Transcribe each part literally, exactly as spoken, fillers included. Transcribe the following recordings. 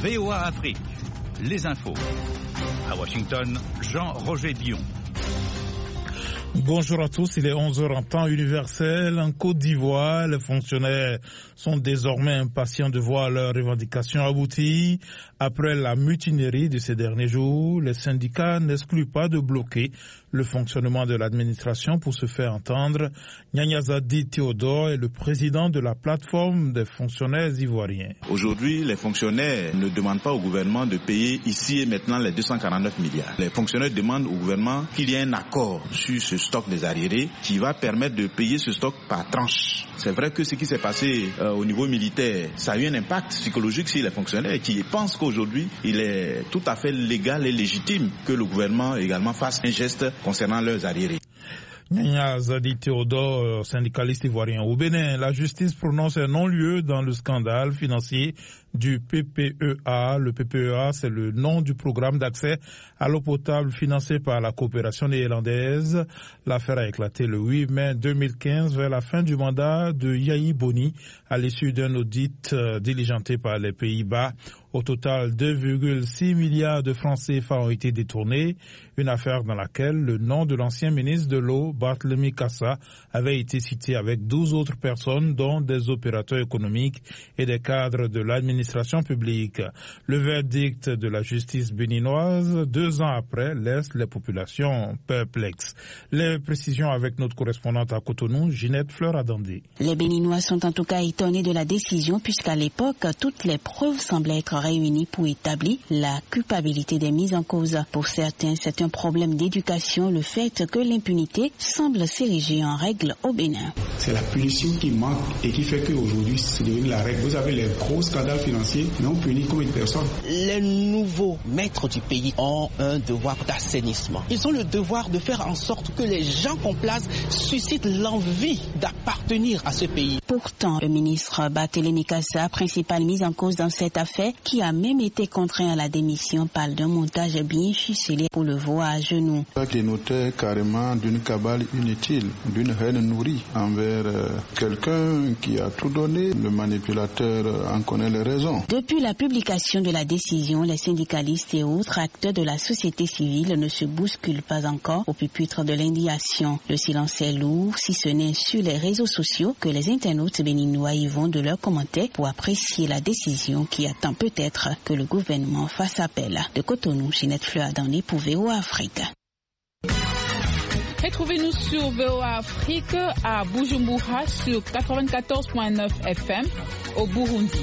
V O A Afrique, les infos. À Washington, Jean-Roger Dion. Bonjour à tous, il est onze heures en temps universel. En Côte d'Ivoire, les fonctionnaires sont désormais impatients de voir leurs revendications aboutir. Après la mutinerie de ces derniers jours, les syndicats n'excluent pas de bloquer le fonctionnement de l'administration pour se faire entendre. Nyanyazadi Théodore est le président de la plateforme des fonctionnaires ivoiriens. Aujourd'hui, les fonctionnaires ne demandent pas au gouvernement de payer ici et maintenant les deux cent quarante-neuf milliards. Les fonctionnaires demandent au gouvernement qu'il y ait un accord sur ce stock des arriérés qui va permettre de payer ce stock par tranche. C'est vrai que ce qui s'est passé euh, au niveau militaire, ça a eu un impact psychologique sur les fonctionnaires qui pensent qu'aujourd'hui, il est tout à fait légal et légitime que le gouvernement également fasse un geste concernant leurs arriérés. Nyanya Zadi Théodore, syndicaliste ivoirien. Au Bénin, la justice prononce un non-lieu dans le scandale financier du P P E A. Le P P E A, c'est le nom du programme d'accès à l'eau potable financé par la coopération néerlandaise. L'affaire a éclaté le huit mai deux mille quinze vers la fin du mandat de Yahi Boni à l'issue d'un audit euh, diligenté par les Pays-Bas. Au total, deux virgule six milliards de francs C F A ont été détournés. Une affaire dans laquelle le nom de l'ancien ministre de l'eau, Barthélemy Cassa, avait été cité avec douze autres personnes, dont des opérateurs économiques et des cadres de l'administration publique. Le verdict de la justice béninoise, deux ans après, laisse les populations perplexes. Les précisions avec notre correspondante à Cotonou, Ginette Fleur-Adandé. Les Béninois sont en tout cas étonnés de la décision puisqu'à l'époque, toutes les preuves semblaient être réunies pour établir la culpabilité des mises en cause. Pour certains, c'est un problème d'éducation, le fait que l'impunité semble s'ériger en règle au Bénin. C'est la punition qui manque et qui fait qu'aujourd'hui, c'est devenu la règle. Vous avez les gros scandales financiers, mais on punit combien de personnes? Les nouveaux maîtres du pays ont un devoir d'assainissement. Ils ont le devoir de faire en sorte que les gens qu'on place suscitent l'envie d'appartenir à ce pays. Pourtant, le ministre Barthélemy Cassa, principal mise en cause dans cette affaire, qui a même été contraint à la démission, parle d'un montage bien ficelé pour le voir à genoux. Ça dénotait carrément d'une cabale inutile, d'une haine nourrie envers euh, quelqu'un qui a tout donné. Le manipulateur en connaît les raisons. Depuis la publication de la décision, les syndicalistes et autres acteurs de la société civile ne se bousculent pas encore au pupitre de l'indignation. Le silence est lourd, si ce n'est sur les réseaux sociaux que les internautes béninois y vont de leurs commentaires pour apprécier la décision qui attend peut-être que le gouvernement fasse appel. De Cotonou, Ginette Fleur-Adandé pour V O A Afrique. Retrouvez-nous sur V O A Afrique à Bujumbura sur quatre-vingt-quatorze virgule neuf F M au Burundi.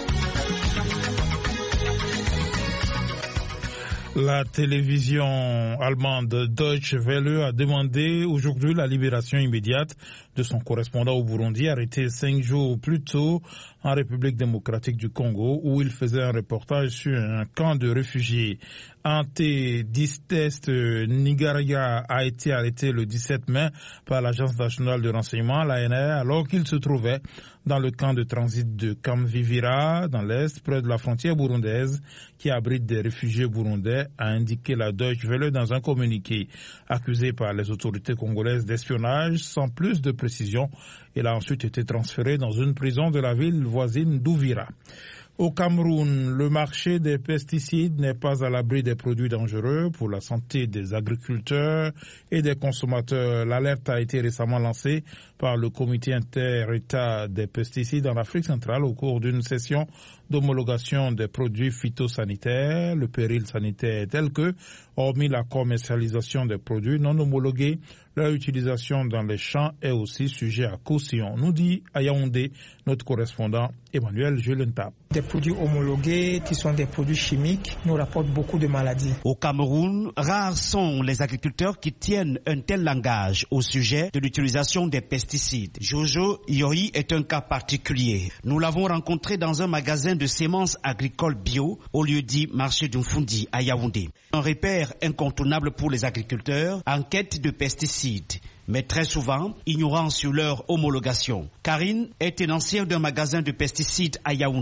La télévision allemande Deutsche Welle a demandé aujourd'hui la libération immédiate de son correspondant au Burundi, arrêté cinq jours plus tôt en République démocratique du Congo, où il faisait un reportage sur un camp de réfugiés. Ante Distest Nigaria a été arrêté le dix-sept mai par l'Agence nationale de renseignement, l'A N R, alors qu'il se trouvait dans le camp de transit de Kamvivira, dans l'Est, près de la frontière burundaise, qui abrite des réfugiés burundais, a indiqué la Deutsche Welle dans un communiqué. Accusé par les autorités congolaises d'espionnage, sans plus de précision, il a ensuite été transféré dans une prison de la ville voisine d'Ouvira. Au Cameroun, le marché des pesticides n'est pas à l'abri des produits dangereux pour la santé des agriculteurs et des consommateurs. L'alerte a été récemment lancée par le comité inter-État des pesticides en Afrique centrale au cours d'une session d'homologation des produits phytosanitaires. Le péril sanitaire est tel que, hormis la commercialisation des produits non homologués, leur utilisation dans les champs est aussi sujet à caution, nous dit à Yaoundé notre correspondant Emmanuel Julentap. Des produits homologués qui sont des produits chimiques nous rapportent beaucoup de maladies. Au Cameroun, rares sont les agriculteurs qui tiennent un tel langage au sujet de l'utilisation des pesticides. Jojo Yoi est un cas particulier. Nous l'avons rencontré dans un magasin de semences agricoles bio au lieu-dit marché d'Umfundi à Yaoundé. Un repère incontournable pour les agriculteurs en quête de pesticides, mais très souvent ignorant sur leur homologation. Karine est tenancière d'un magasin de pesticides à Yaoundé.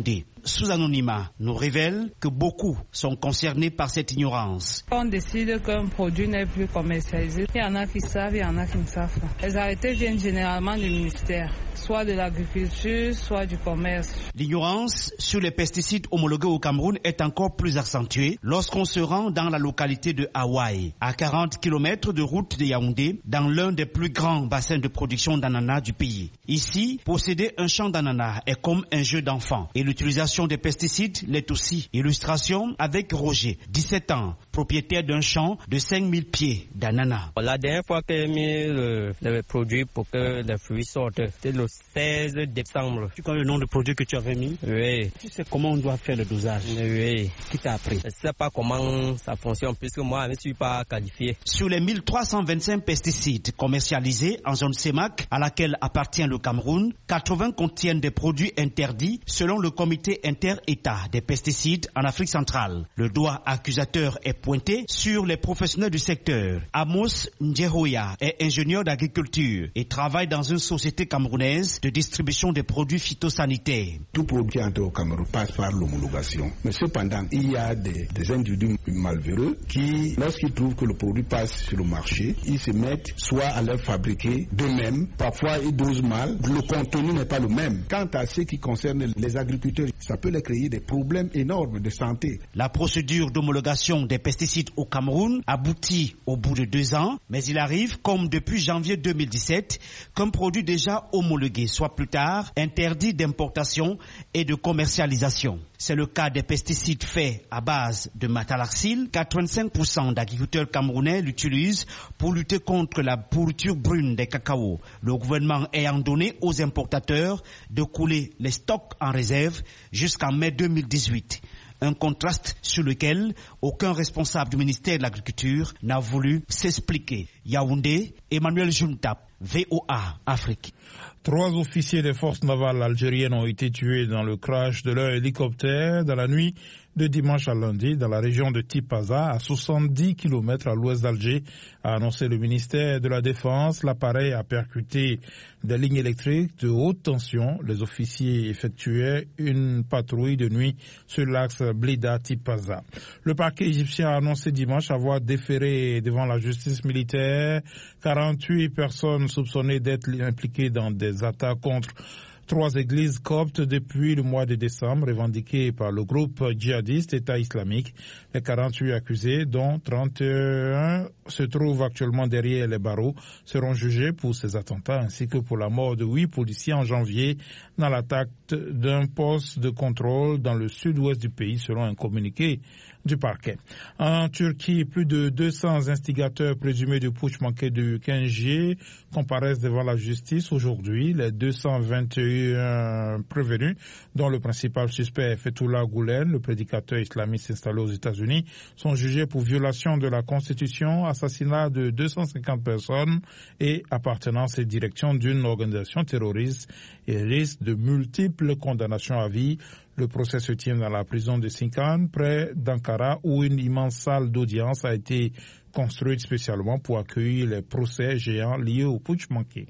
sous anonymat, nous révèle que beaucoup sont concernés par cette ignorance. On décide qu'un produit n'est plus commercialisé. Il y en a qui savent, il y en a qui ne savent pas. Les arrêtés viennent généralement du ministère, soit de l'agriculture, soit du commerce. L'ignorance sur les pesticides homologués au Cameroun est encore plus accentuée lorsqu'on se rend dans la localité de Hawaï, à quarante kilomètres de route de Yaoundé, dans l'un des plus grands bassins de production d'ananas du pays. Ici, posséder un champ d'ananas est comme un jeu d'enfant et l'utilisation des pesticides l'est aussi. Illustration avec Roger, dix-sept ans, propriétaire d'un champ de cinq mille pieds d'ananas. La dernière fois que j'ai mis le, le produit pour que les fruits sortent, c'était le seize décembre. Tu connais le nom du produit que tu avais mis? Oui. Tu sais comment on doit faire le dosage? Oui. Qui t'a appris? Je ne sais pas comment ça fonctionne puisque moi, je ne suis pas qualifié. Sur les mille trois cent vingt-cinq pesticides commercialisés en zone C E M A C, à laquelle appartient le Cameroun, quatre-vingts contiennent des produits interdits selon le comité inter-État des pesticides en Afrique centrale. Le doigt accusateur est pointé sur les professionnels du secteur. Amos Ndjehoya est ingénieur d'agriculture et travaille dans une société camerounaise de distribution des produits phytosanitaires. Tout produit entré au Cameroun passe par l'homologation. Mais cependant, il y a des, des individus malheureux qui, lorsqu'ils trouvent que le produit passe sur le marché, ils se mettent soit à le fabriquer d'eux-mêmes. Parfois, ils dosent mal. Le contenu n'est pas le même. Quant à ce qui concerne les agriculteurs, ça peut leur créer des problèmes énormes de santé. La procédure d'homologation des pesticides au Cameroun aboutit au bout de deux ans, mais il arrive, comme depuis janvier deux mille dix-sept, qu'un produit déjà homologué soit plus tard interdit d'importation et de commercialisation. C'est le cas des pesticides faits à base de matalaxyl. quatre-vingt-cinq pour cent d'agriculteurs camerounais l'utilisent pour lutter contre la pourriture brune des cacaos. Le gouvernement ayant donné aux importateurs de couler les stocks en réserve jusqu'en mai deux mille dix-huit. Un contraste sur lequel aucun responsable du ministère de l'Agriculture n'a voulu s'expliquer. Yaoundé, Emmanuel Juntap, V O A, Afrique. Trois officiers des forces navales algériennes ont été tués dans le crash de leur hélicoptère dans la nuit de dimanche à lundi dans la région de Tipaza, à soixante-dix kilomètres à l'ouest d'Alger, a annoncé le ministère de la Défense. L'appareil a percuté des lignes électriques de haute tension. Les officiers effectuaient une patrouille de nuit sur l'axe Blida-Tipaza. Le parquet égyptien a annoncé dimanche avoir déféré devant la justice militaire quarante-huit personnes soupçonnées d'être impliquées dans des attaques contre trois églises coptes depuis le mois de décembre, revendiquées par le groupe djihadiste État islamique. Les quarante-huit accusés, dont trente et un se trouvent actuellement derrière les barreaux, seront jugés pour ces attentats ainsi que pour la mort de huit policiers en janvier dans l'attaque d'un poste de contrôle dans le sud-ouest du pays, selon un communiqué du parquet. En Turquie, plus de deux cents instigateurs présumés de putsch manqué du quinze juillet comparaissent devant la justice aujourd'hui. Les deux cent vingt et un prévenus, dont le principal suspect Fethullah Gülen, le prédicateur islamiste installé aux États-Unis, sont jugés pour violation de la Constitution, assassinat de deux cent cinquante personnes et appartenance et direction d'une organisation terroriste et risque de multiples condamnations à vie. Le procès se tient dans la prison de Sincan, près d'Ankara, où une immense salle d'audience a été construite spécialement pour accueillir les procès géants liés au putsch manqué.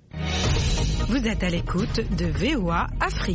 Vous êtes à l'écoute de V O A Afrique.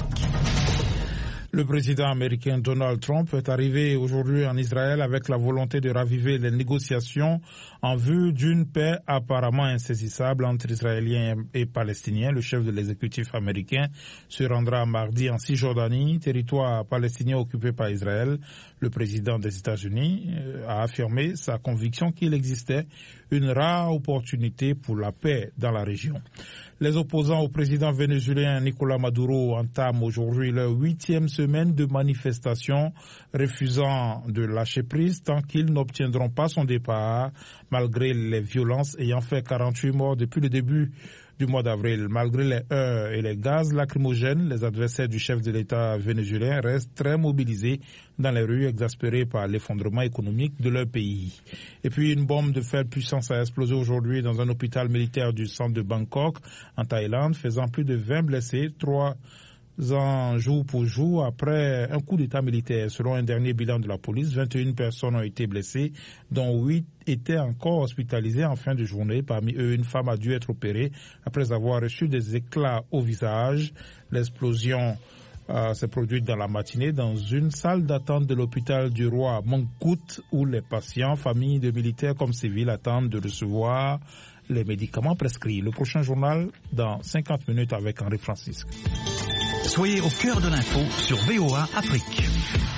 Le président américain Donald Trump est arrivé aujourd'hui en Israël avec la volonté de raviver les négociations en vue d'une paix apparemment insaisissable entre Israéliens et Palestiniens. Le chef de l'exécutif américain se rendra mardi en Cisjordanie, territoire palestinien occupé par Israël. Le président des États-Unis a affirmé sa conviction qu'il existait une rare opportunité pour la paix dans la région. Les opposants au président vénézuélien Nicolás Maduro entament aujourd'hui leur huitième semaine de manifestation, refusant de lâcher prise tant qu'ils n'obtiendront pas son départ, malgré les violences ayant fait quarante-huit morts depuis le début du mois d'avril. Malgré les heurts et les gaz lacrymogènes, les adversaires du chef de l'État vénézuélien restent très mobilisés dans les rues, exaspérés par l'effondrement économique de leur pays. Et puis une bombe de faible puissance a explosé aujourd'hui dans un hôpital militaire du centre de Bangkok, en Thaïlande, faisant plus de vingt blessés, trois ans jour pour jour après un coup d'état militaire. Selon un dernier bilan de la police, vingt et une personnes ont été blessées, dont huit étaient encore hospitalisées en fin de journée. Parmi eux, une femme a dû être opérée après avoir reçu des éclats au visage. L'explosion euh, s'est produite dans la matinée dans une salle d'attente de l'hôpital du roi Mankout où les patients, familles de militaires comme civils attendent de recevoir les médicaments prescrits. Le prochain journal dans cinquante minutes avec Henri Francisque. Soyez au cœur de l'info sur V O A Afrique.